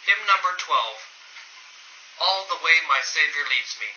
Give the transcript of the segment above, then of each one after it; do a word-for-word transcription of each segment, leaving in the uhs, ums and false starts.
Hymn number twelve. All the way my Savior leads me.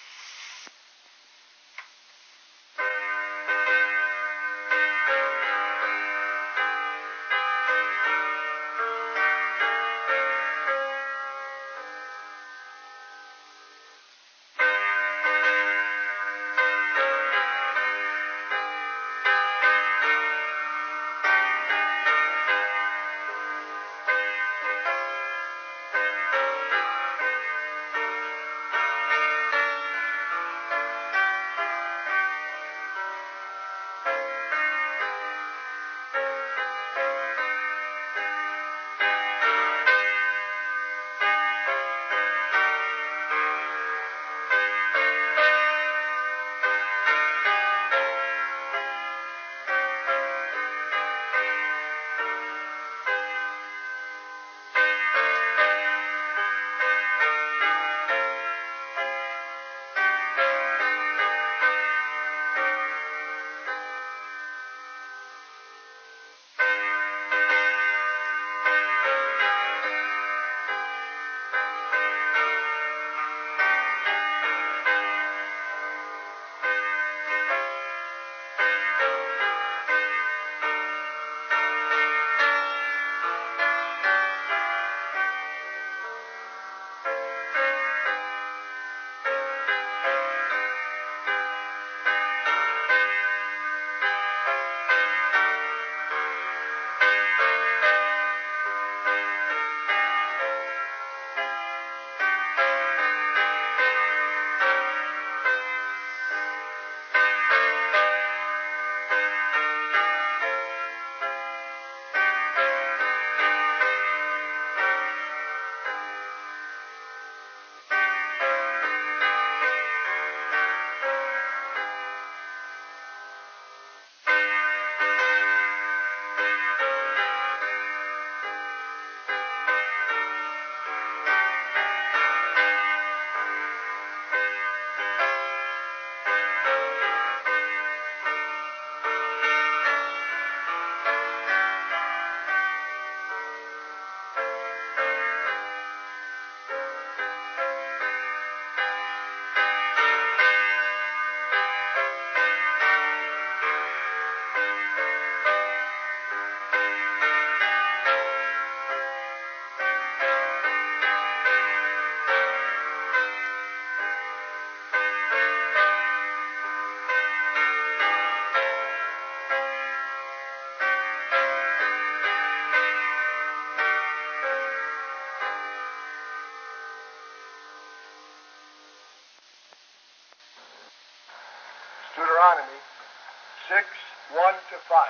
Deuteronomy six, one to five.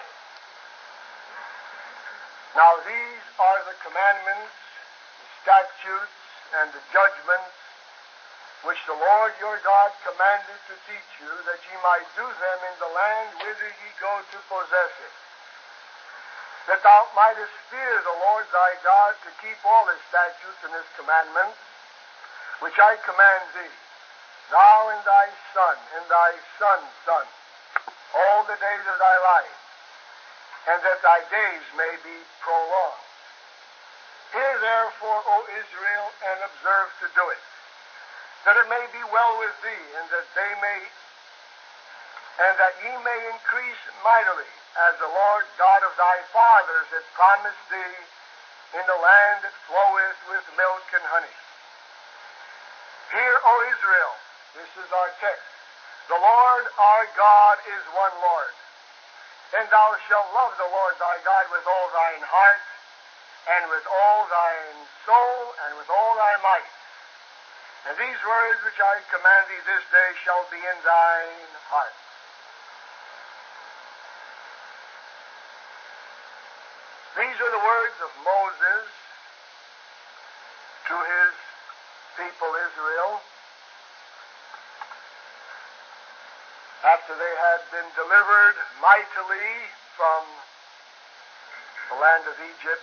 Now these are the commandments, the statutes, and the judgments which the Lord your God commanded to teach you, that ye might do them in the land whither ye go to possess it, that thou mightest fear the Lord thy God, to keep all his statutes and his commandments, which I command thee, thou and thy son, and thy son's son, all the days of thy life, and that thy days may be prolonged. Hear therefore, O Israel, and observe to do it, that it may be well with thee, and that they may, and that ye may increase mightily, as the Lord God of thy fathers hath promised thee, in the land that floweth with milk and honey. Hear, O Israel, this is our text. The Lord our God is one Lord. And thou shalt love the Lord thy God with all thine heart, and with all thine soul, and with all thy might. And these words which I command thee this day shall be in thine heart. These are the words of Moses to his people Israel, after they had been delivered mightily from the land of Egypt,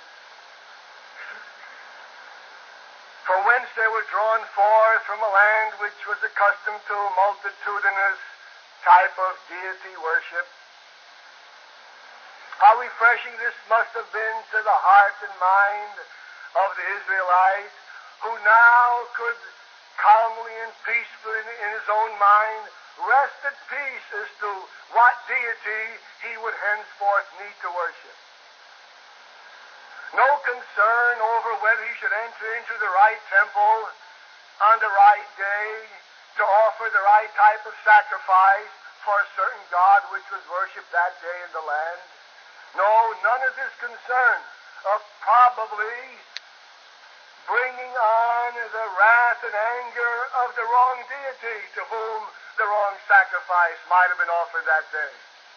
from whence they were drawn forth from a land which was accustomed to multitudinous type of deity worship. How refreshing this must have been to the heart and mind of the Israelites, who now could calmly and peacefully in his own mind rest at peace as to what deity he would henceforth need to worship. No concern over whether he should enter into the right temple on the right day to offer the right type of sacrifice for a certain god which was worshipped that day in the land. No, none of this concern of probably bringing on the wrath and anger of the wrong deity to whom the wrong sacrifice might have been offered that day.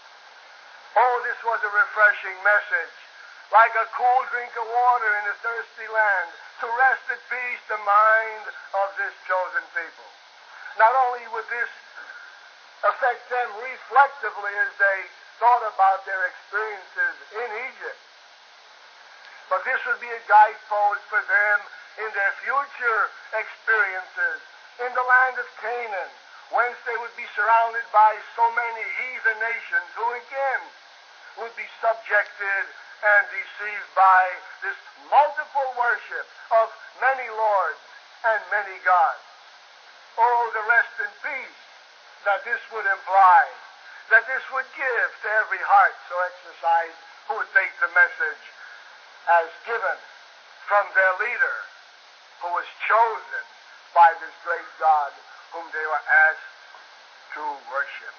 Oh, this was a refreshing message, like a cool drink of water in a thirsty land, to rest at peace the mind of this chosen people. Not only would this affect them reflectively as they thought about their experiences in Egypt, but this would be a guidepost for them in their future experiences in the land of Canaan, whence they would be surrounded by so many heathen nations who again would be subjected and deceived by this multiple worship of many lords and many gods. Oh, the rest and peace that this would imply, that this would give to every heart so exercised who would take the message as given from their leader, who was chosen by this great God whom they were asked to worship.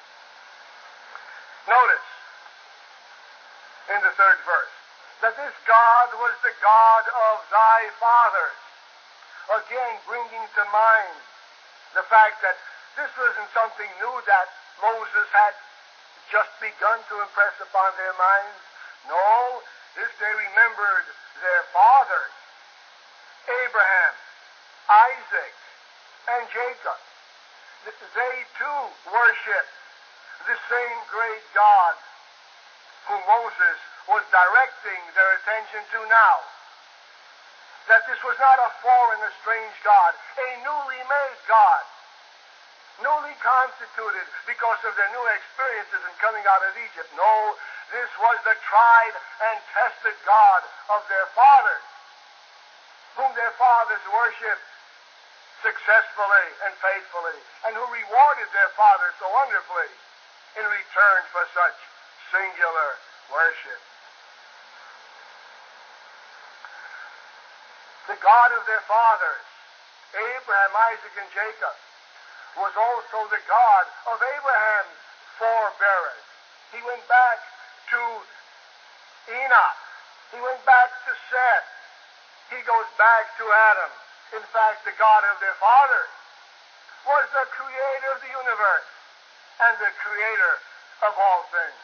Notice in the third verse that this God was the God of thy fathers, again bringing to mind the fact that this wasn't something new that Moses had just begun to impress upon their minds. No, this they remembered their fathers, Abraham, Isaac, and Jacob. They too worshiped the same great God whom Moses was directing their attention to now. That this was not a foreign or strange God, a newly made God, newly constituted because of their new experiences in coming out of Egypt. No, this was the tried and tested God of their fathers, whom their fathers worshipped successfully and faithfully, and who rewarded their fathers so wonderfully in return for such singular worship. The God of their fathers, Abraham, Isaac, and Jacob, was also the God of Abraham's forebearers. He went back to Enoch. He went back to Seth. He goes back to Adam. In fact, the God of their fathers was the creator of the universe and the creator of all things.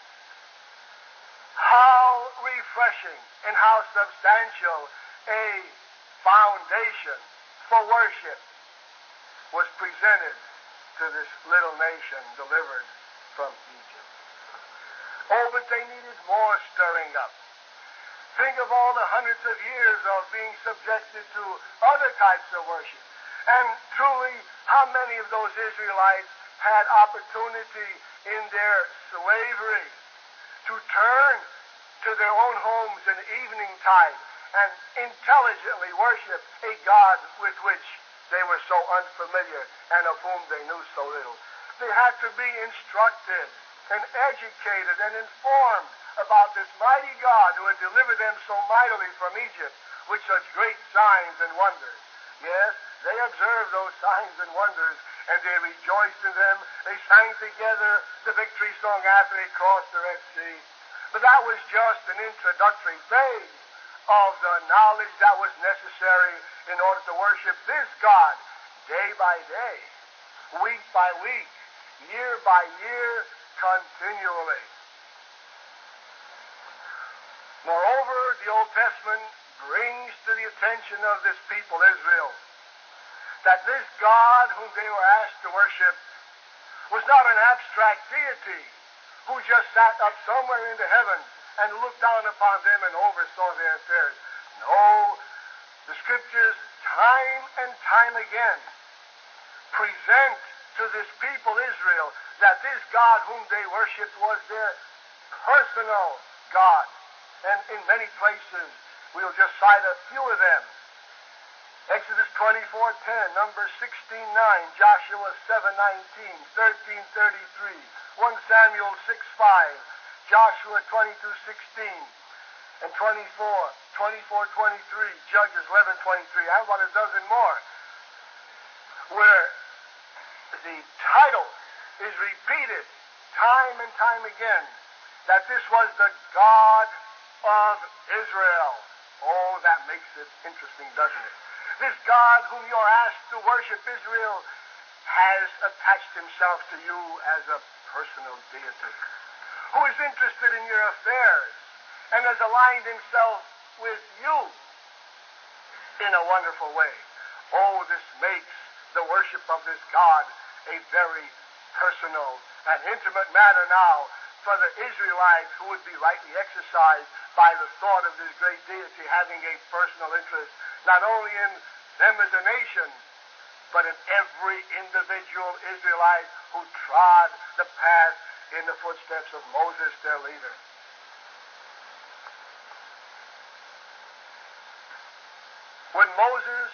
How refreshing and how substantial a foundation for worship was presented to this little nation delivered from Egypt. Oh, but they needed more stirring up. Think of all the hundreds of years of being subjected to other types of worship. And truly, how many of those Israelites had opportunity in their slavery to turn to their own homes in the evening tide and intelligently worship a God with which they were so unfamiliar and of whom they knew so little. They had to be instructed and educated and informed about this mighty God who had delivered them so mightily from Egypt with such great signs and wonders. Yes, they observed those signs and wonders, and they rejoiced in them. They sang together the victory song after they crossed the Red Sea. But that was just an introductory phase of the knowledge that was necessary in order to worship this God day by day, week by week, year by year, continually. Moreover, the Old Testament brings to the attention of this people, Israel, that this God whom they were asked to worship was not an abstract deity who just sat up somewhere in the heavens and looked down upon them and oversaw their affairs. No, the Scriptures time and time again present to this people Israel that this God whom they worshiped was their personal God. And in many places, we'll just cite a few of them. Exodus twenty-four ten, Numbers sixteen nine, Joshua seven nineteen, thirteen thirty-three, First Samuel six five, Joshua twenty-two sixteen, and twenty-four, twenty-four twenty-three, Judges eleven twenty-three, and about a dozen more, where the title is repeated time and time again, that this was the God of Israel. Oh, that makes it interesting, doesn't it? This God whom you're asked to worship, Israel, has attached himself to you as a personal deity, who is interested in your affairs and has aligned himself with you in a wonderful way. Oh, this makes the worship of this God a very personal and intimate matter now for the Israelites, who would be rightly exercised by the thought of this great deity having a personal interest, not only in them as a nation, but in every individual Israelite who trod the path in the footsteps of Moses, their leader. When Moses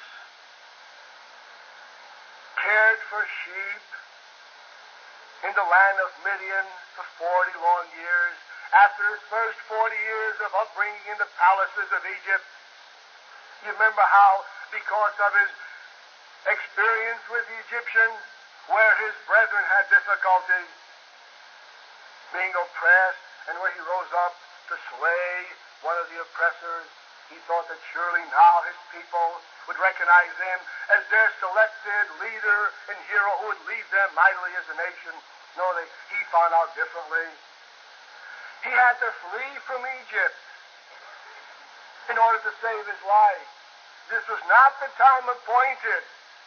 cared for sheep in the land of Midian for forty long years, after his first forty years of upbringing in the palaces of Egypt, you remember how, because of his experience with the Egyptians, where his brethren had difficulty being oppressed, and where he rose up to slay one of the oppressors, he thought that surely now his people would recognize him as their selected leader and hero who would lead them mightily as a nation. No, they, he found out differently. He had to flee from Egypt in order to save his life. This was not the time appointed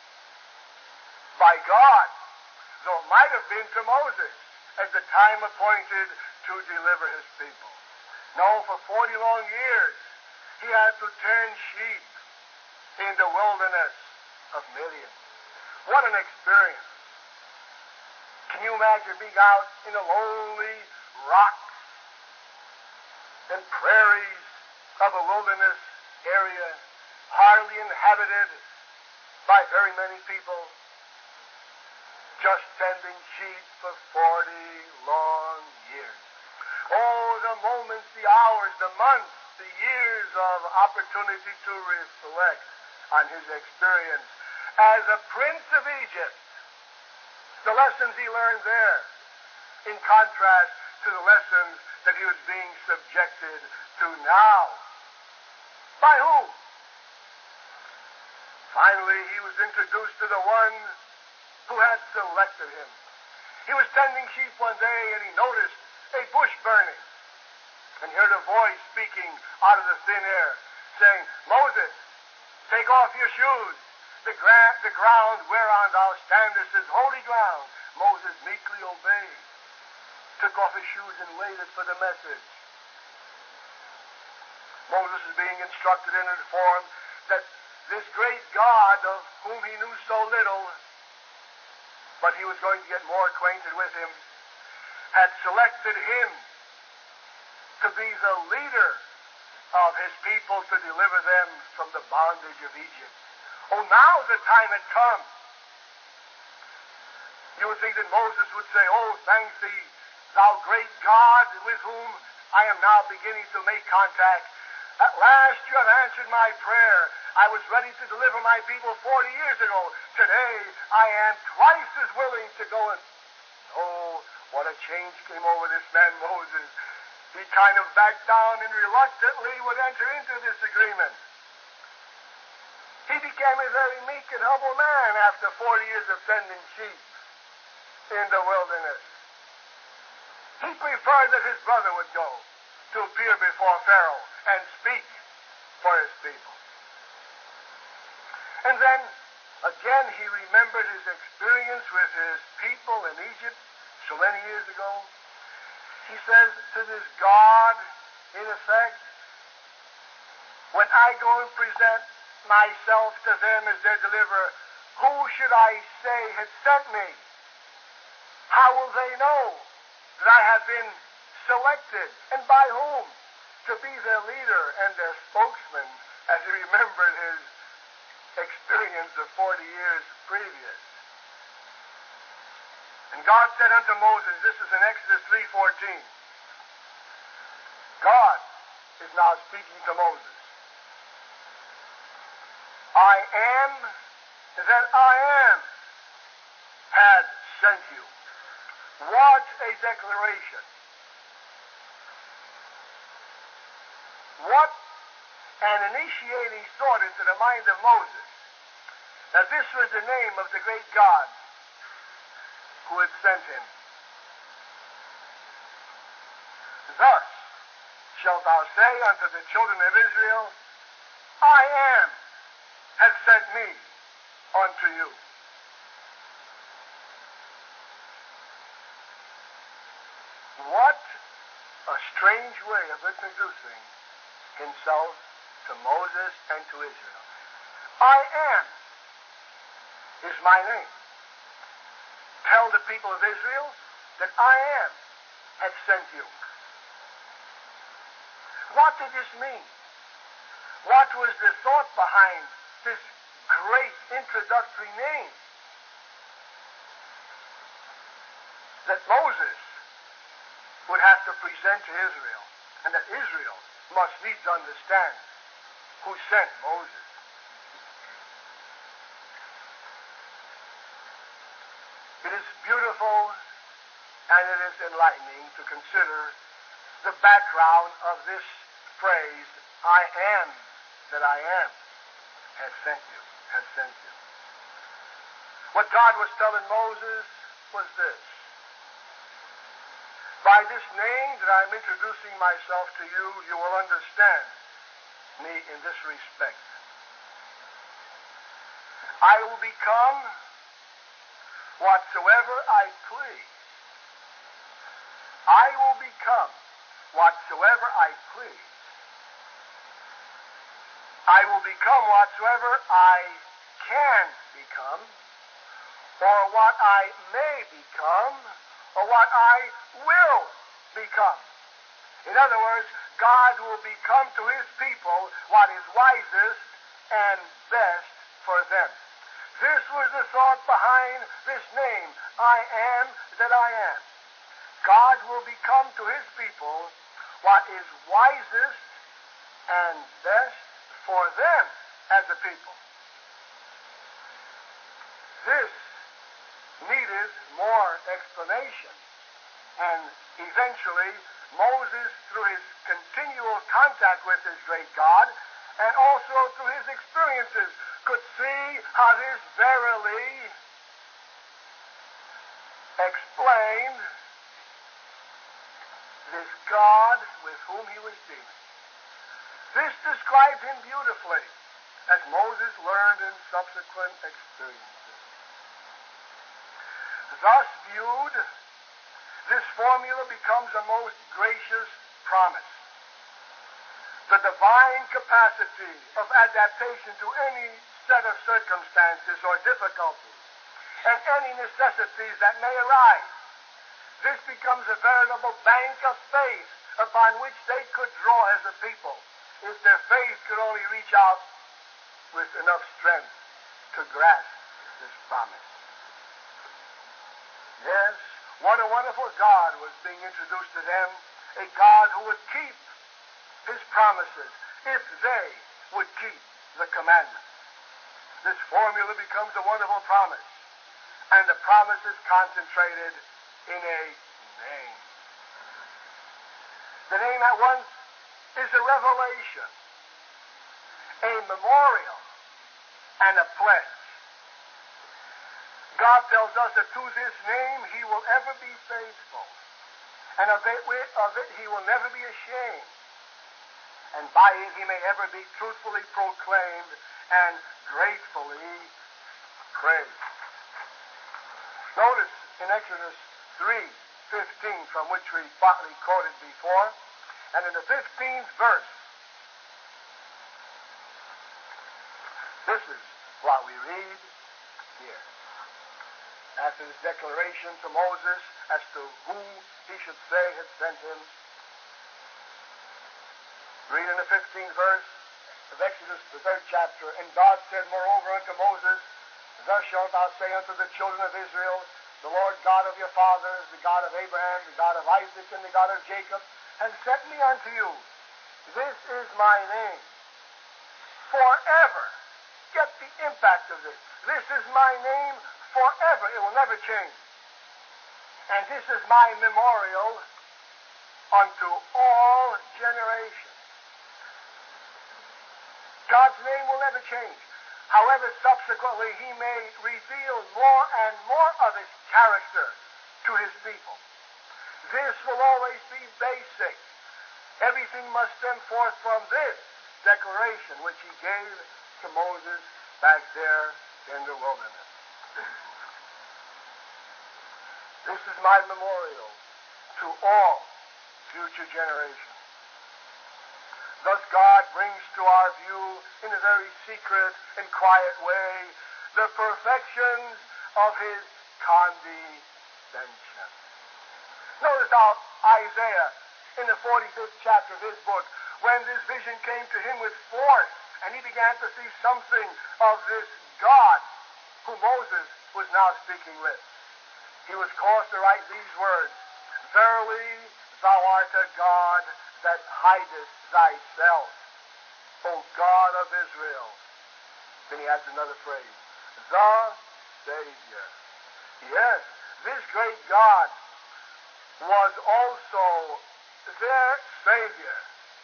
by God, though it might have been to Moses as the time appointed to deliver his people. No, for forty long years, he had to tend sheep in the wilderness of Midian. What an experience. Can you imagine being out in the lonely rocks and prairies of a wilderness area, hardly inhabited by very many people, just tending sheep for forty long years? Oh, the moments, the hours, the months, the years of opportunity to reflect on his experience as a prince of Egypt. The lessons he learned there, in contrast to the lessons that he was being subjected to now. By whom? Finally, he was introduced to the one who had selected him. He was tending sheep one day, and he noticed a bush burning, and heard a voice speaking out of the thin air, saying, "Moses, take off your shoes. The, gra- the ground whereon thou standest is holy ground." Moses meekly obeyed, took off his shoes, and waited for the message. Moses is being instructed and informed that this great God, of whom he knew so little, but he was going to get more acquainted with him, had selected him to be the leader of his people, to deliver them from the bondage of Egypt. Oh, now the time had come. You would think that Moses would say, "Oh, thanks thee, thou great God, with whom I am now beginning to make contact. At last you have answered my prayer. I was ready to deliver my people forty years ago. Today I am twice as willing to go." And oh, what a change came over this man Moses. He kind of backed down and reluctantly would enter into this agreement. He became a very meek and humble man after forty years of tending sheep in the wilderness. He preferred that his brother would go to appear before Pharaoh and speak for his people. And then, again, he remembered his experience with his people in Egypt so many years ago. He says to this God, in effect, "When I go and present myself to them as their deliverer, who should I say had sent me? How will they know that I have been selected, and by whom, to be their leader and their spokesman?" As he remembered his experience of forty years previous. And God said unto Moses, this is in Exodus three fourteen. God is now speaking to Moses. I am that I am had sent you. What a declaration. What an initiating thought into the mind of Moses that this was the name of the great God who had sent him. Thus shalt thou say unto the children of Israel, I am has sent me unto you. What a strange way of introducing himself to Moses and to Israel. I am is my name. Tell the people of Israel that I am has sent you. What did this mean? What was the thought behind this great introductory name? That Moses would have to present to Israel, and that Israel must needs understand who sent Moses. It is beautiful and it is enlightening to consider the background of this phrase, I am that I am, has sent you, has sent you. What God was telling Moses was this. By this name that I'm introducing myself to you, you will understand me in this respect. I will become whatsoever I please. I will become whatsoever I please. I will become whatsoever I can become, or what I may become, or what I will become. In other words, God will become to his people what is wisest and best for them. This was the thought behind this name, I am that I am. God will become to his people what is wisest and best for them as a people. This needed more explanation. And eventually, Moses, through his continual contact with his great God, and also through his experiences, could see how this verily explained this God with whom he was dealing. This described him beautifully, as Moses learned in subsequent experiences. Thus viewed, this formula becomes a most gracious promise. The divine capacity of adaptation to any set of circumstances or difficulties, and any necessities that may arise. This becomes a veritable bank of faith upon which they could draw as a people, if their faith could only reach out with enough strength to grasp this promise. Yes, what a wonderful God was being introduced to them, a God who would keep his promises if they would keep the commandments. This formula becomes a wonderful promise, and the promise is concentrated in a name. The name at once is a revelation, a memorial, and a pledge. God tells us that through this name he will ever be faithful, and of it, of it he will never be ashamed, and by it he may ever be truthfully proclaimed and gratefully praised. Notice in Exodus three fifteen, from which we partly quoted before, and in the fifteenth verse, this is what we read here. After this declaration to Moses as to who he should say had sent him, read in the fifteenth verse, of Exodus, the third chapter, and God said moreover unto Moses, thus shalt thou say unto the children of Israel, the Lord God of your fathers, the God of Abraham, the God of Isaac, and the God of Jacob, has sent me unto you. This is my name. Forever. Get the impact of this. This is my name forever. It will never change. And this is my memorial unto all generations. God's name will never change. However, subsequently, he may reveal more and more of his character to his people. This will always be basic. Everything must stem forth from this declaration which he gave to Moses back there in the wilderness. This is my memorial to all future generations. Thus God brings to our view in a very secret and quiet way the perfections of his condescension. Notice how Isaiah in the forty-fifth chapter of his book, when this vision came to him with force and he began to see something of this God who Moses was now speaking with, he was caused to write these words, Verily thou art a God that hidest thyself, O God of Israel. Then he adds another phrase, the Savior. Yes, this great God was also their Savior.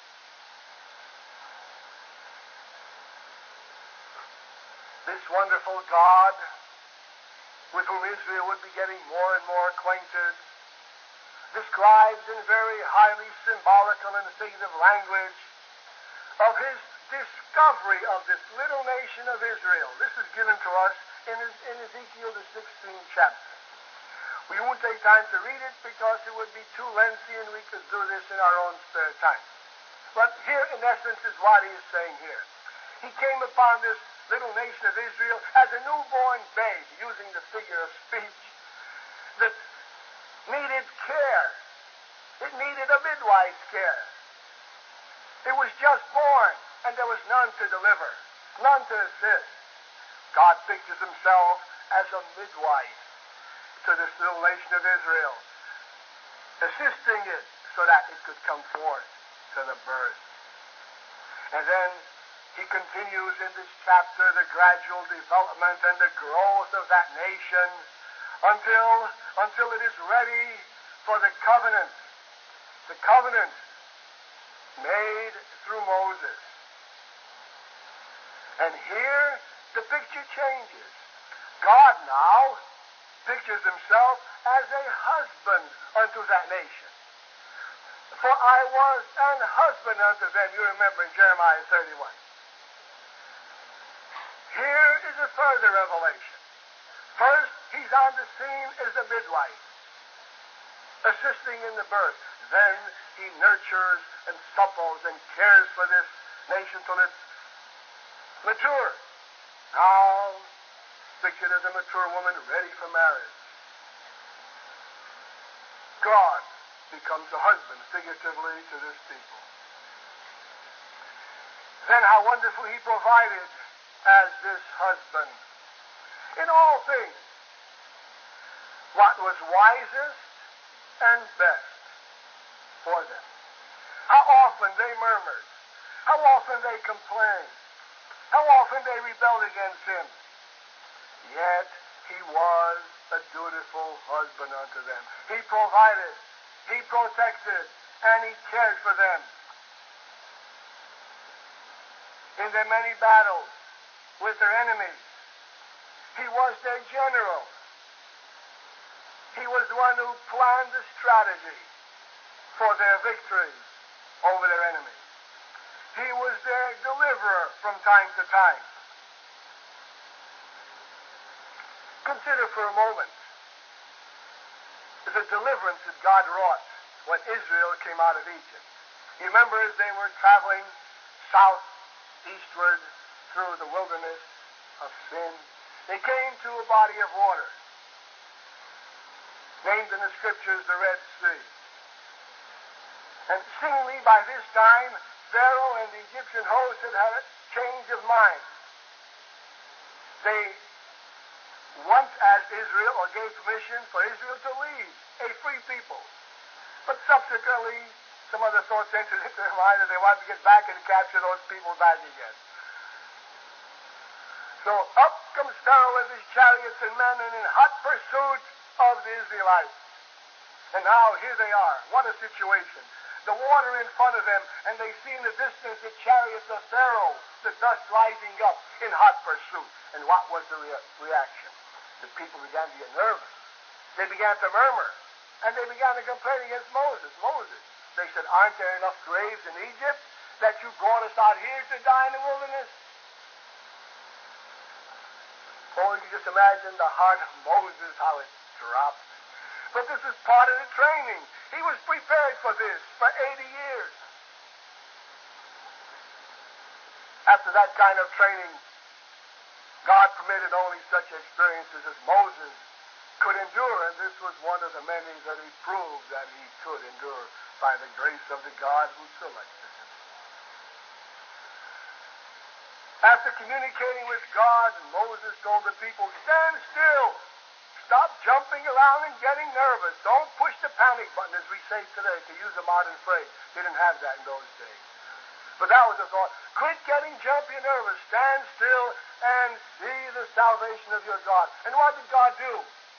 This wonderful God with whom Israel would be getting more and more acquainted describes in very highly symbolical and figurative language of his discovery of this little nation of Israel. This is given to us in, in Ezekiel the sixteenth chapter. We won't take time to read it because it would be too lengthy and we could do this in our own spare time. But here in essence is what he is saying here. He came upon this little nation of Israel as a newborn babe, using the figure of speech, that needed care. It needed a midwife's care. It was just born, and there was none to deliver, none to assist. God pictures himself as a midwife to this little nation of Israel, assisting it so that it could come forth to the birth. And then he continues in this chapter the gradual development and the growth of that nation until, until it is ready for the covenant, the covenant made through Moses. And here the picture changes. God now pictures himself as a husband unto that nation. For I was an husband unto them, you remember in Jeremiah thirty-one. Here is a further revelation. First, he's on the scene as a midwife, assisting in the birth. Then he nurtures and supples and cares for this nation till it's mature. Now, pictured as a mature woman ready for marriage. God becomes a husband, figuratively, to this people. Then how wonderful he provided as this husband in all things what was wisest and best for them. How often they murmured, how often they complained, how often they rebelled against him. Yet he was a dutiful husband unto them. He provided, he protected, and he cared for them in their many battles with their enemies. He was their general. He was the one who planned the strategy for their victories over their enemies. He was their deliverer from time to time. Consider for a moment the deliverance that God wrought when Israel came out of Egypt. You remember as they were traveling south, eastward, through the wilderness of sin, they came to a body of water, named in the scriptures the Red Sea. And seemingly by this time, Pharaoh and the Egyptian host had had a change of mind. They once asked Israel, or gave permission for Israel to leave, a free people. But subsequently, some other thoughts entered into their mind that they wanted to get back and capture those people back again. So up comes Pharaoh with his chariots and men and in hot pursuit of the Israelites. And now here they are. What a situation. The water in front of them, and they see in the distance the chariots of Pharaoh, the dust rising up in hot pursuit. And what was the rea- reaction? The people began to get nervous. They began to murmur. And they began to complain against Moses. Moses, they said, aren't there enough graves in Egypt that you brought us out here to die in the wilderness? Oh, you can just imagine the heart of Moses, how it dropped. But this is part of the training. He was prepared for this for eighty years. After that kind of training, God permitted only such experiences as Moses could endure, and this was one of the many that he proved that he could endure by the grace of the God who selected him. After communicating with God, Moses told the people, stand still. Stop jumping around and getting nervous. Don't push the panic button, as we say today, to use a modern phrase. They didn't have that in those days. But that was the thought. Quit getting jumpy and nervous. Stand still and see the salvation of your God. And what did God do?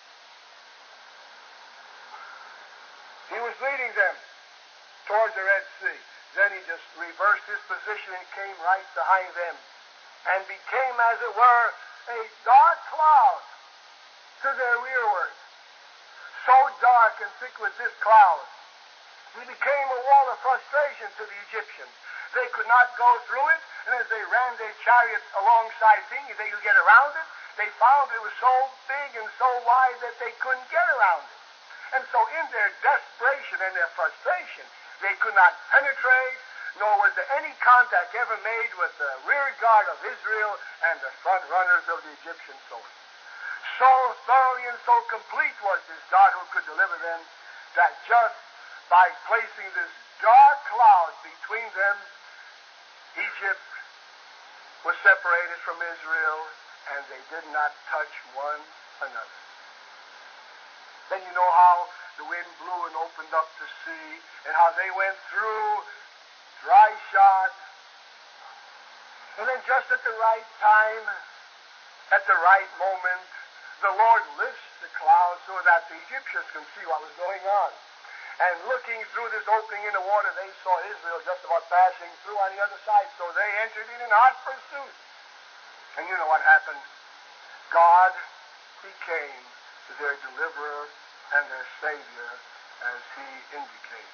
He was leading them towards the Red Sea. Then he just reversed his position and came right behind them and became, as it were, a dark cloud to their rearward. So dark and thick was this cloud, he became a wall of frustration to the Egyptians. They could not go through it, and as they ran their chariots alongside thinking they could get around it, they found it was so big and so wide that they couldn't get around it. And so in their desperation and their frustration, they could not penetrate, nor was there any contact ever made with the rear guard of Israel and the front runners of the Egyptian soldiers. So thoroughly and so complete was this God who could deliver them, that just by placing this dark cloud between them, Egypt was separated from Israel, and they did not touch one another. Then you know how the wind blew and opened up the sea, and how they went through dry shod. And then just at the right time, at the right moment, the Lord lifts the cloud so that the Egyptians can see what was going on. And looking through this opening in the water, they saw Israel just about passing through on the other side. So they entered in in hot pursuit. And you know what happened? God became their deliverer and their Savior, as he indicates.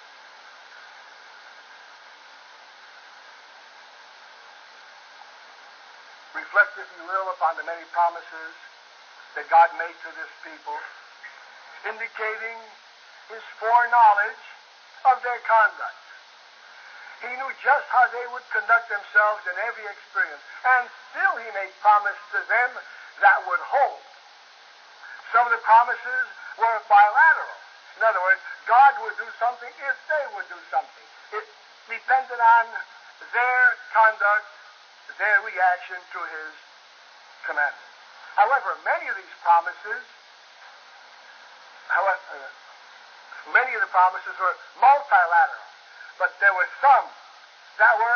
Reflect, if you will, upon the many promises that God made to this people, indicating his foreknowledge of their conduct. He knew just how they would conduct themselves in every experience, and still he made promise to them that would hold. Some of the promises were bilateral. In other words, God would do something if they would do something. It depended on their conduct, their reaction to his commandments. However, many of these promises, however, uh, many of the promises were multilateral, but there were some that were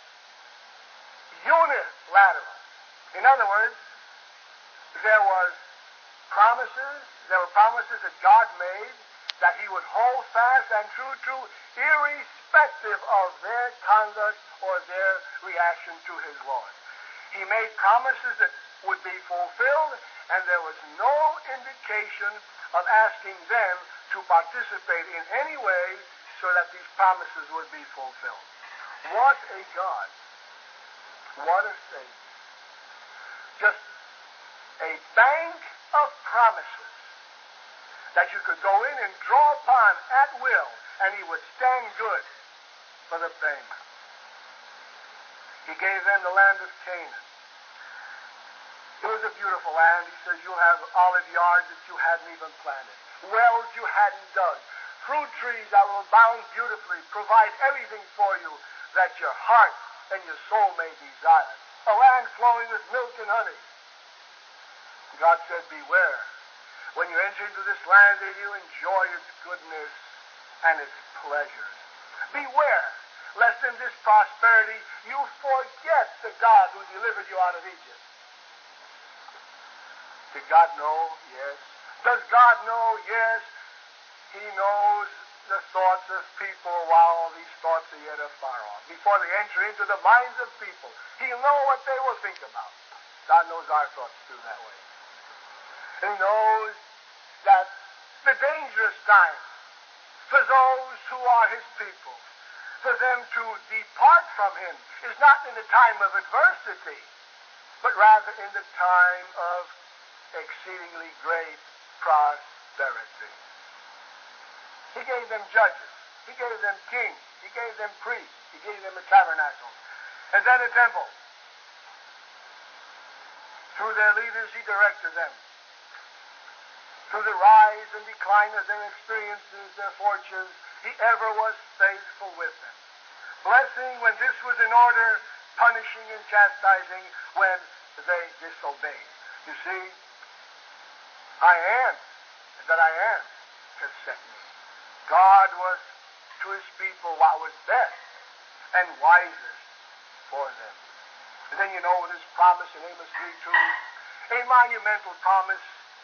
unilateral. In other words, there was promises, there were promises that God made that he would hold fast and true to, irrespective of their conduct or their reaction to his Lord. He made promises that would be fulfilled, and there was no indication of asking them to participate in any way so that these promises would be fulfilled. What a God. What a Savior. Just a bank of promises that you could go in and draw upon at will, and he would stand good for the payment. He gave them the land of Canaan. It was a beautiful land. He says, you'll have olive yards that you hadn't even planted, wells you hadn't dug, fruit trees that will abound beautifully, provide everything for you, that your heart and your soul may desire. A land flowing with milk and honey. God said, beware. When you enter into this land that you enjoy its goodness and its pleasures. Beware, lest in this prosperity you forget the God who delivered you out of Egypt. Did God know? Yes. Does God know? Yes. He knows the thoughts of people while all these thoughts are yet afar off. Before they enter into the minds of people, He'll know what they will think about. God knows our thoughts too that way. He knows that the dangerous time for those who are His people, for them to depart from Him, is not in the time of adversity, but rather in the time of exceedingly great prosperity. He gave them judges. He gave them kings. He gave them priests. He gave them a tabernacle. And then a temple. Through their leaders, He directed them. Through the rise and decline of their experiences, their fortunes, He ever was faithful with them. Blessing when this was in order, punishing and chastising when they disobeyed. You see, I am that I am has sent me. God was to His people what was best and wisest for them. And then you know with His promise in Amos three two, a monumental promise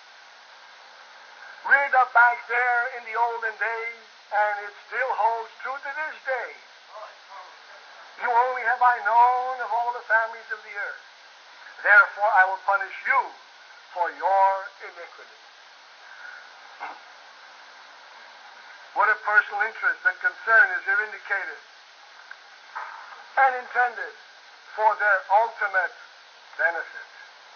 reared up back there in the olden days, and it still holds true to this day. You only have I known of all the families of the earth. Therefore I will punish you for your iniquity. What a personal interest and concern is here indicated and intended for their ultimate benefit.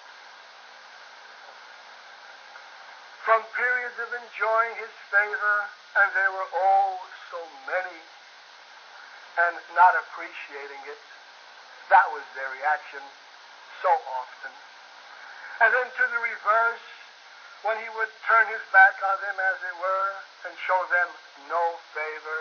From periods of enjoying His favor, and there were oh so many, and not appreciating it, that was their reaction so often. And then to the reverse, when He would turn His back on them, as it were, and show them no favor.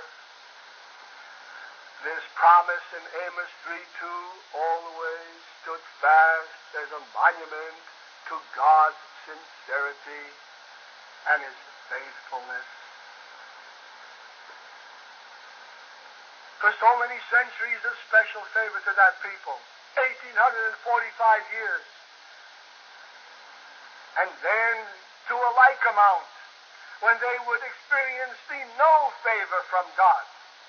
This promise in Amos three two always stood fast as a monument to God's sincerity and His faithfulness. For so many centuries of special favor to that people, eighteen forty-five years. And then to a like amount, when they would experience the no favor from God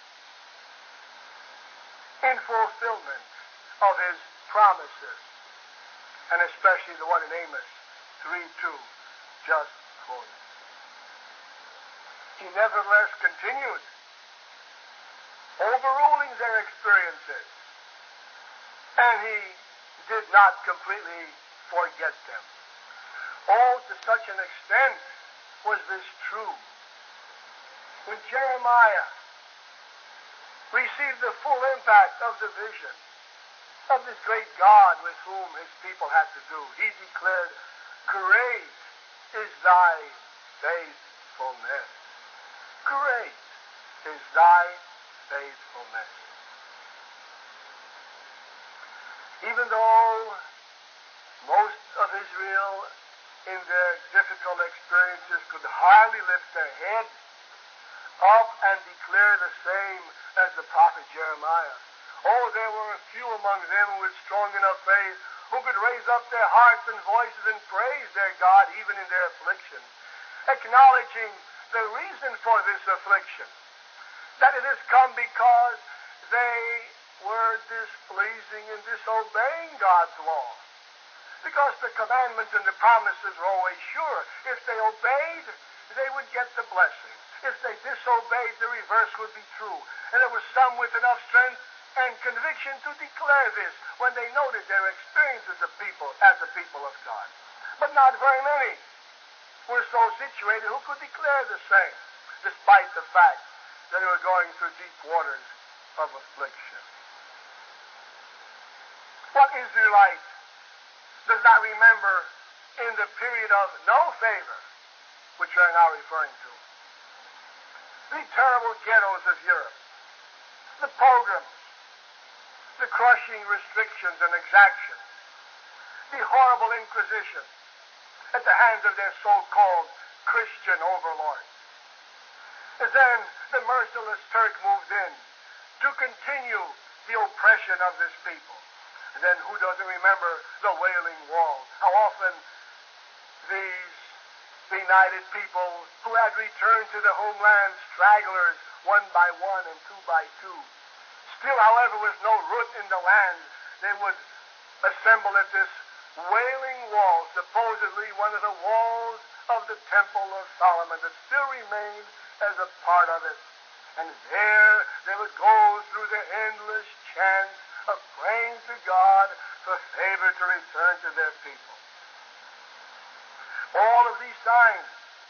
in fulfillment of His promises, and especially the one in Amos three two, just quoted. He nevertheless continued, overruling their experiences, and He did not completely forget them. Oh, to such an extent was this true. When Jeremiah received the full impact of the vision of this great God with whom His people had to do, he declared, great is thy faithfulness. Great is thy faithfulness. Even though most of Israel in their difficult experiences could hardly lift their head up and declare the same as the prophet Jeremiah. Oh, there were a few among them who had strong enough faith, who could raise up their hearts and voices and praise their God even in their affliction, acknowledging the reason for this affliction, that it has come because they were displeasing and disobeying God's law. Because the commandments and the promises were always sure. If they obeyed, they would get the blessing. If they disobeyed, the reverse would be true. And there were some with enough strength and conviction to declare this when they noted their experiences of people as a people of God. But not very many were so situated who could declare the same, despite the fact that they were going through deep waters of affliction. What Israelite does not remember in the period of no favor, which we are now referring to, the terrible ghettos of Europe, the pogroms, the crushing restrictions and exactions, the horrible inquisition at the hands of their so-called Christian overlords. And then the merciless Turk moved in to continue the oppression of this people. And then who doesn't remember the Wailing Wall? How often these benighted people who had returned to the homeland, stragglers, one by one and two by two, still, however, with no root in the land, they would assemble at this Wailing Wall, supposedly one of the walls of the Temple of Solomon that still remained as a part of it. And there they would go through the endless chants of praying to God for favor to return to their people. All of these signs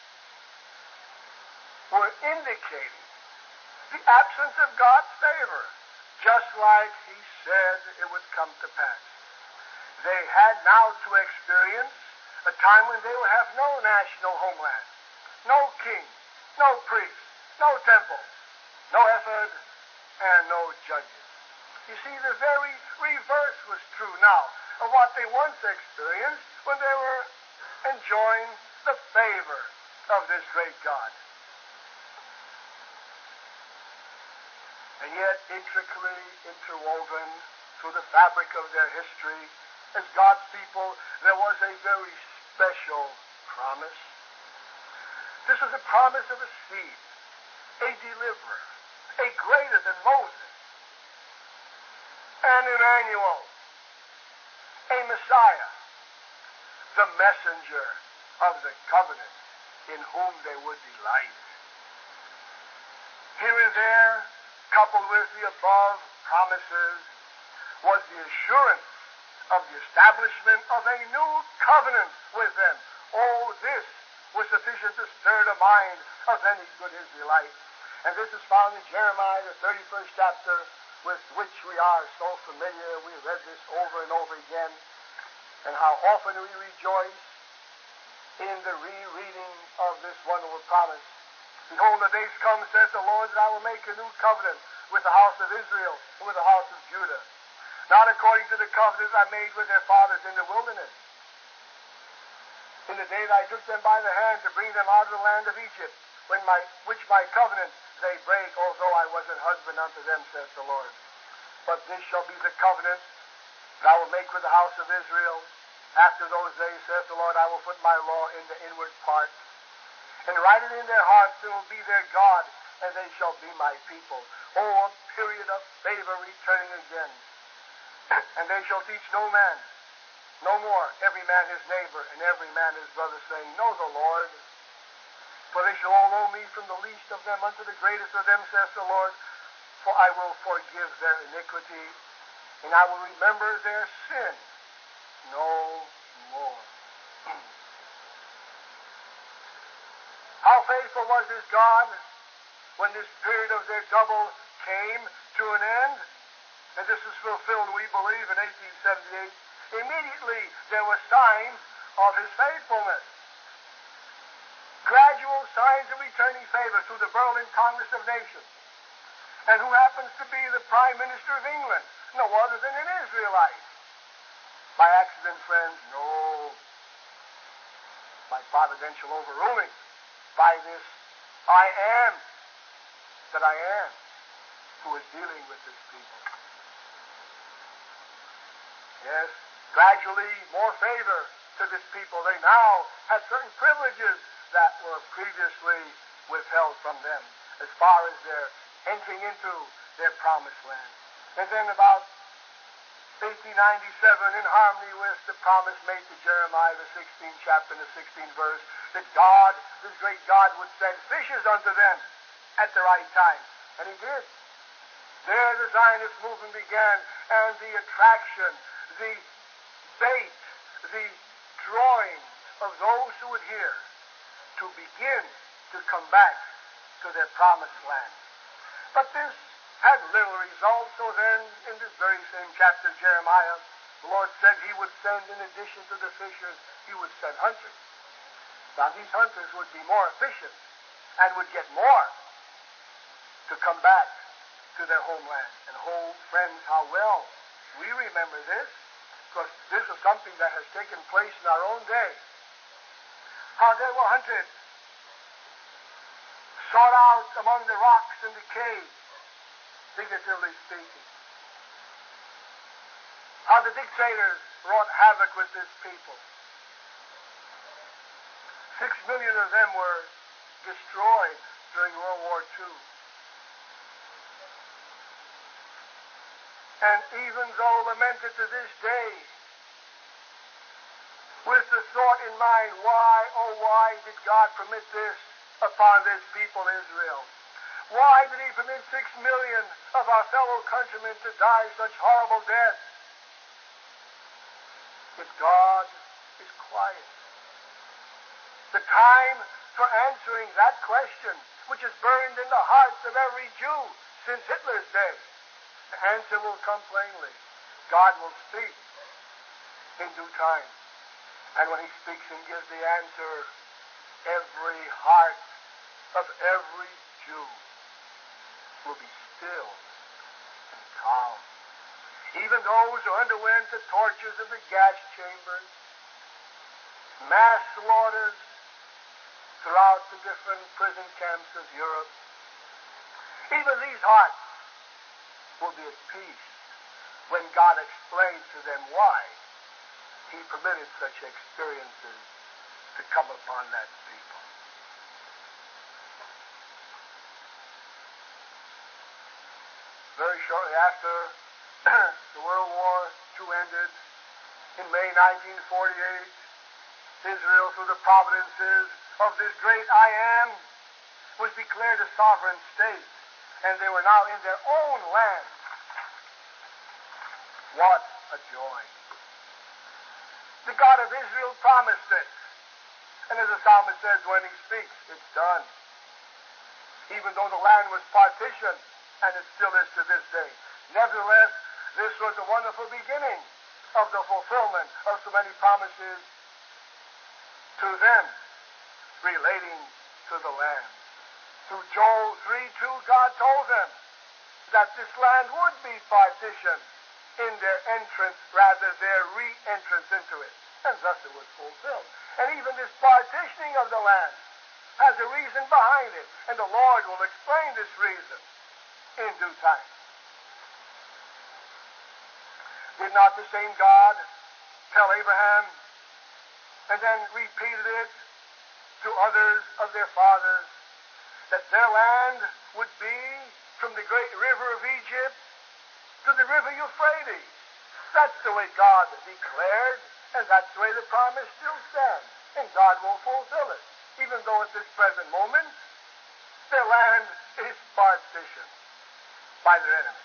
were indicating the absence of God's favor, just like He said it would come to pass. They had now to experience a time when they would have no national homeland, no king, no priest, no temple, no ephod, and no judges. You see, the very reverse was true now of what they once experienced when they were enjoying the favor of this great God. And yet, intricately interwoven through the fabric of their history, as God's people, there was a very special promise. This was a promise of a seed, a deliverer, a greater than Moses, an Emmanuel, a Messiah, the messenger of the covenant in whom they would delight. Here and there, coupled with the above promises, was the assurance of the establishment of a new covenant with them. Oh, this was sufficient to stir the mind of any good Israelite. And this is found in Jeremiah, the thirty-first chapter, with which we are so familiar. We read this over and over again. And how often we rejoice in the rereading of this wonderful promise. Behold, the days come, saith the Lord, that I will make a new covenant with the house of Israel and with the house of Judah, not according to the covenant I made with their fathers in the wilderness, in the day that I took them by the hand to bring them out of the land of Egypt, when my, which my covenant they break, although I was an husband unto them, saith the Lord. But this shall be the covenant that I will make with the house of Israel. After those days, saith the Lord, I will put my law in the inward part, and write it in their hearts, and will be their God, and they shall be my people. Oh, a period of favor returning again. And they shall teach no man, no more, every man his neighbor, and every man his brother, saying, Know the Lord. For they shall all know me, from the least of them unto the greatest of them, saith the Lord. For I will forgive their iniquity, and I will remember their sin no more. How faithful was this God when this period of their trouble came to an end? And this is fulfilled, we believe, in eighteen seventy-eight. Immediately there were signs of His faithfulness. Gradual signs of returning favor through the Berlin Congress of Nations. And who happens to be the Prime Minister of England? No other than an Israelite. By accident, friends? No. By providential overruling. By this I am that I am, who is dealing with this people. Yes, gradually more favor to this people. They now had certain privileges that were previously withheld from them as far as their entering into their promised land. And then about eighteen ninety-seven, in harmony with the promise made to Jeremiah, the sixteenth chapter and the sixteenth verse, that God, this great God, would send fishes unto them at the right time. And He did. There the Zionist movement began, and the attraction, the bait, the drawing of those who would hear to begin to come back to their promised land. But this had little result, so then in this very same chapter of Jeremiah, the Lord said He would send, in addition to the fishers, He would send hunters. Now these hunters would be more efficient and would get more to come back to their homeland. And oh, friends, how well We remember this because this is something that has taken place in our own day. How they were hunted, sought out among the rocks and the caves, figuratively speaking. How the dictators wrought havoc with this people. Six million of them were destroyed during World War Two. And even though lamented to this day, with the thought in mind, why, oh why did God permit this upon this people Israel? Why did he permit six million of our fellow countrymen to die such horrible deaths? But God is quiet. The time for answering that question, which is burned in the hearts of every Jew since Hitler's day, the answer will come plainly. God will speak in due time. And when he speaks and gives the answer, every heart of every Jew will be still and calm. Even those who underwent the tortures of the gas chambers, mass slaughters throughout the different prison camps of Europe, even these hearts will be at peace when God explains to them why he permitted such experiences to come upon that people. Very shortly after the World War Two ended, in May nineteen forty-eight, Israel, through the providences of this great I Am, was declared a sovereign state, and they were now in their own land. What a joy. The God of Israel promised it. And as the psalmist says when he speaks, it's done. Even though the land was partitioned, and it still is to this day. Nevertheless, this was a wonderful beginning of the fulfillment of so many promises to them relating to the land. Through Joel three two, God told them that this land would be partitioned in their entrance, rather their re-entrance into it. And thus it was fulfilled. And even this partitioning of the land has a reason behind it. And the Lord will explain this reason in due time. Did not the same God tell Abraham and then repeated it to others of their fathers that their land would be from the great river of Egypt to the river Euphrates? That's the way God declared, and that's the way the promise still stands. And God will fulfill it, even though at this present moment their land is partitioned by their enemies.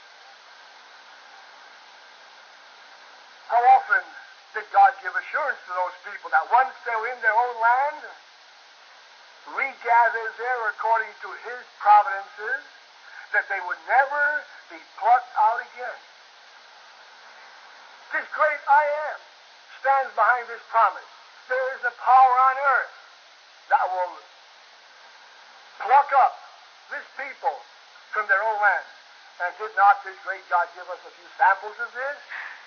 How often did God give assurance to those people that once they were in their own land, regathered there according to his providences, that they would never be plucked out again? This great I Am stands behind this promise. There is a power on earth that will pluck up this people from their own land. And did not this great God give us a few samples of this?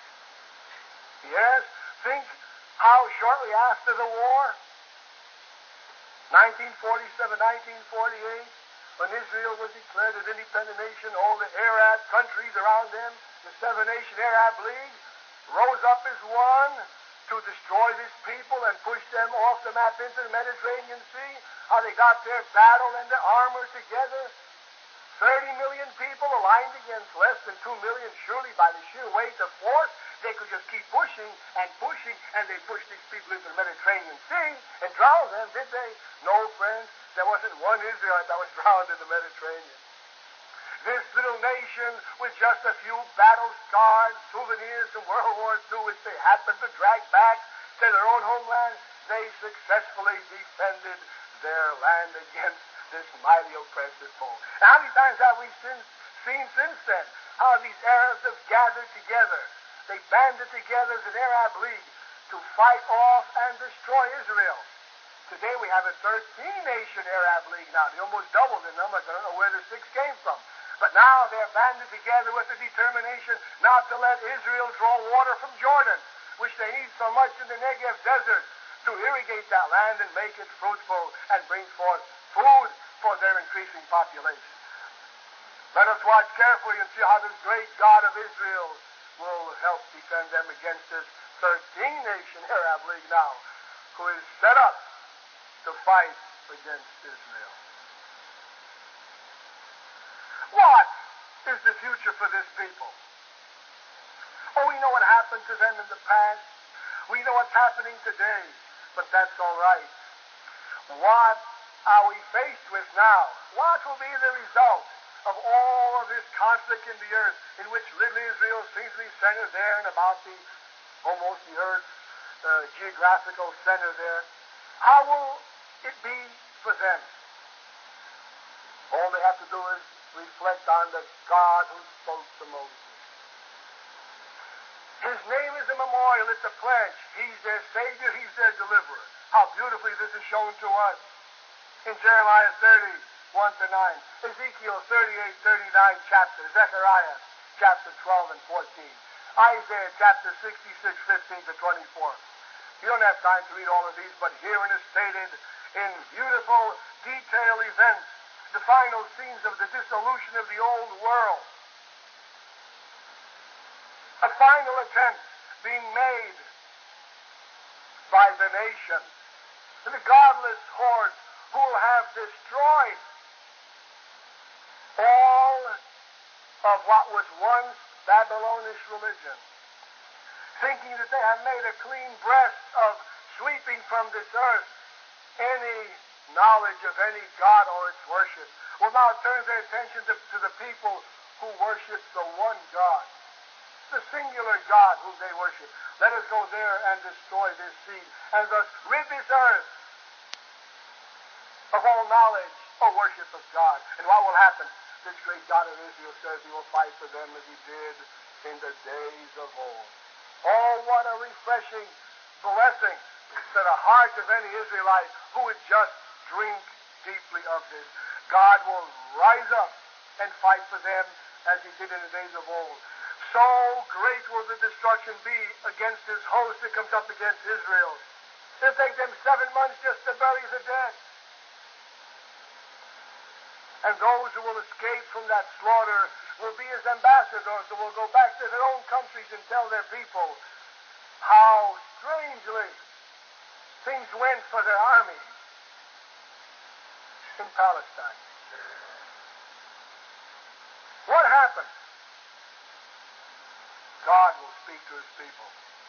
Yes. Think how shortly after the war, nineteen forty-seven, nineteen forty-eight, when Israel was declared an independent nation, all the Arab countries around them, the seven-nation Arab League, rose up as one to destroy this people and push them off the map into the Mediterranean Sea. How they got their battle and their armor together. thirty million people aligned against less than two million, surely by the sheer weight of force, they could just keep pushing and pushing, and they pushed these people into the Mediterranean Sea and drowned them, did they? No, friends, there wasn't one Israelite that was drowned in the Mediterranean. This little nation, with just a few battle scars, souvenirs from World War Two, which they happened to drag back to their own homeland, they successfully defended their land against this mighty oppressive foe. How many times have we since, seen since then how these Arabs have gathered together? They banded together as an Arab League to fight off and destroy Israel. Today we have a thirteen-nation Arab League now. They almost doubled the number. I don't know where the six came from. But now they're banded together with the determination not to let Israel draw water from Jordan, which they need so much in the Negev desert, to irrigate that land and make it fruitful and bring forth food for their increasing population. Let us watch carefully and see how this great God of Israel will help defend them against this thirteenth nation, Arab League now, who is set up to fight against Israel. What is the future for this people? Oh, we know what happened to them in the past. We know what's happening today, but that's all right. What are we faced with now? What will be the result of all of this conflict in the earth, in which little Israel seems to be centered there and about the, almost the earth's uh, geographical center there? How will it be for them? All they have to do is reflect on the God who spoke to Moses. His name is a memorial, it's a pledge. He's their Savior, He's their deliverer. How beautifully this is shown to us in Jeremiah thirty, one to nine, Ezekiel thirty-eight, thirty-nine chapter, Zechariah chapter twelve and fourteen, Isaiah chapter sixty-six, fifteen to twenty-four. You don't have time to read all of these, but herein is stated in beautiful detail events the final scenes of the dissolution of the old world. A final attempt being made by the nation, the godless hordes who will have destroyed all of what was once Babylonish religion, thinking that they have made a clean breast of sweeping from this earth any knowledge of any God or its worship, will now turn their attention to, to the people who worship the one God, the singular God whom they worship. Let us go there and destroy this seed, and thus rid this earth of all knowledge or worship of God. And what will happen? This great God of Israel says He will fight for them as He did in the days of old. Oh, what a refreshing blessing to the heart of any Israelite who would just drink deeply of this. God will rise up and fight for them as He did in the days of old. So great will the destruction be against His host that comes up against Israel. It'll take them seven months just to bury the dead. And those who will escape from that slaughter will be His ambassadors who will go back to their own countries and tell their people how strangely things went for their armies in Palestine. What happened? God will speak to His people.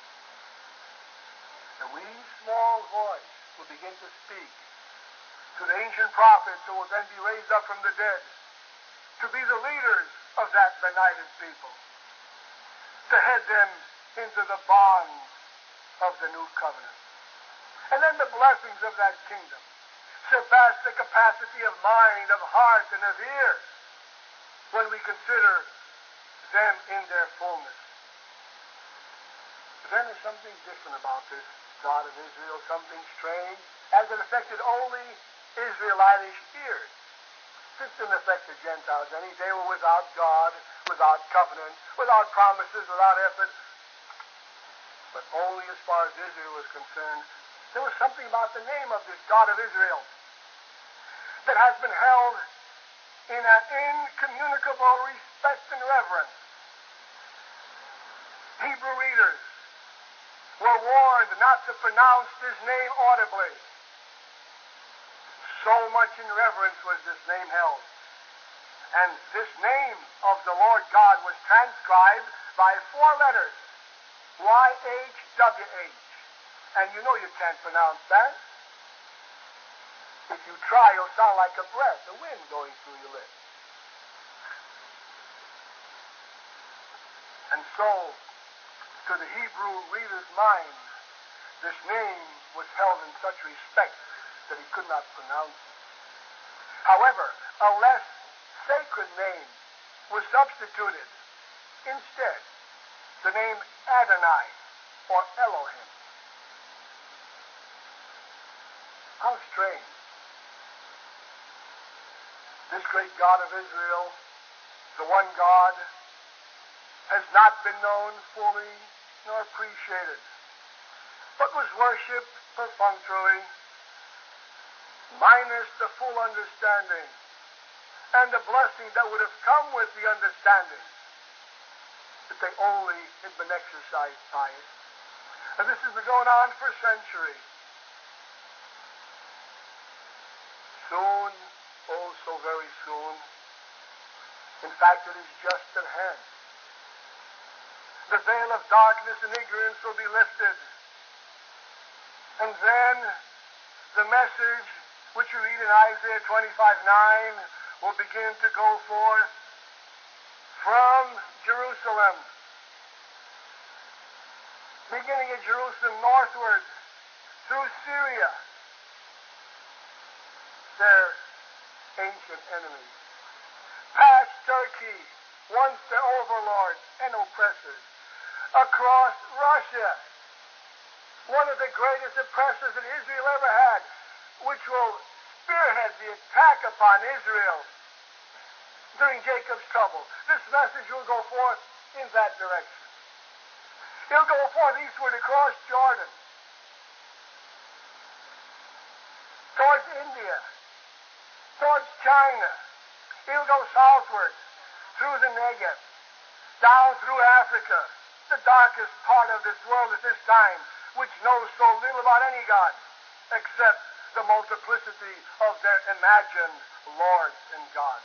The wee small voice will begin to speak to the ancient prophets who will then be raised up from the dead to be the leaders of that benighted people, to head them into the bonds of the new covenant. And then the blessings of that kingdom surpass the capacity of mind, of heart, and of ear when we consider them in their fullness. But then there's something different about this God of Israel, something strange, as it affected only Israelitish ears. This didn't affect the Gentiles any. They were without God, without covenant, without promises, without effort. But only as far as Israel was concerned, there was something about the name of this God of Israel that has been held in an incommunicable respect and reverence. Hebrew readers were warned not to pronounce this name audibly. So much in reverence was this name held. And this name of the Lord God was transcribed by four letters, Y H W H. And you know you can't pronounce that. If you try, it'll sound like a breath, a wind going through your lips. And so, to the Hebrew reader's mind, this name was held in such respect that he could not pronounce it. However, a less sacred name was substituted. Instead, the name Adonai, or Elohim. How strange. This great God of Israel the one God, has not been known fully nor appreciated, but was worshipped perfunctorily, minus the full understanding and the blessing that would have come with the understanding if they only had been exercised by it. And this has been going on for centuries. Soon, oh so very soon, in fact it is just at hand, the veil of darkness and ignorance will be lifted. And then the message which you read in Isaiah twenty-five nine will begin to go forth from Jerusalem, beginning at Jerusalem northward through Syria, their ancient enemies, past Turkey, once their overlords and oppressors, across Russia, one of the greatest oppressors that Israel ever had, which will spearhead the attack upon Israel during Jacob's trouble. This message will go forth in that direction. It'll go forth eastward across Jordan, towards India, towards China. It'll go southward through the Negev, down through Africa, the darkest part of this world at this time, which knows so little about any God except the multiplicity of their imagined lords and gods.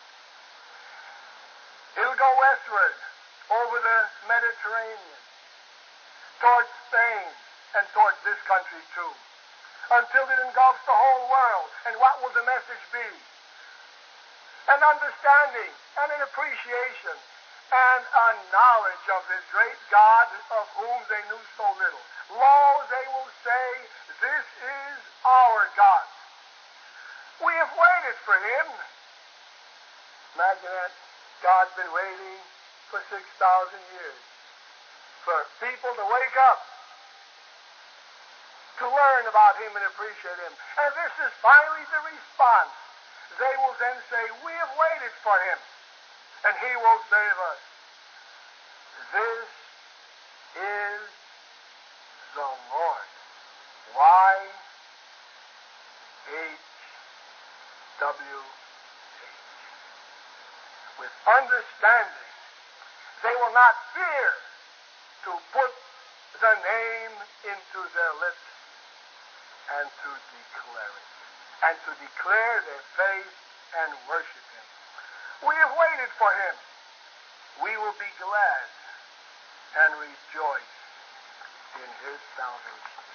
It'll go westward over the Mediterranean, towards Spain, and towards this country too, until it engulfs the whole world. And what will the message be? An understanding and an appreciation and a knowledge of this great God of whom they knew so little. Lo, they will say, this is our God. We have waited for him. Imagine that. God's been waiting for six thousand years for people to wake up, to learn about him and appreciate him. And this is finally the response. They will then say, we have waited for him, and he will save us. This is the Lord. Y H W H. With understanding, they will not fear to put the name into their lips and to declare it, and to declare their faith and worship him. We have waited for him. We will be glad and rejoice in his salvation.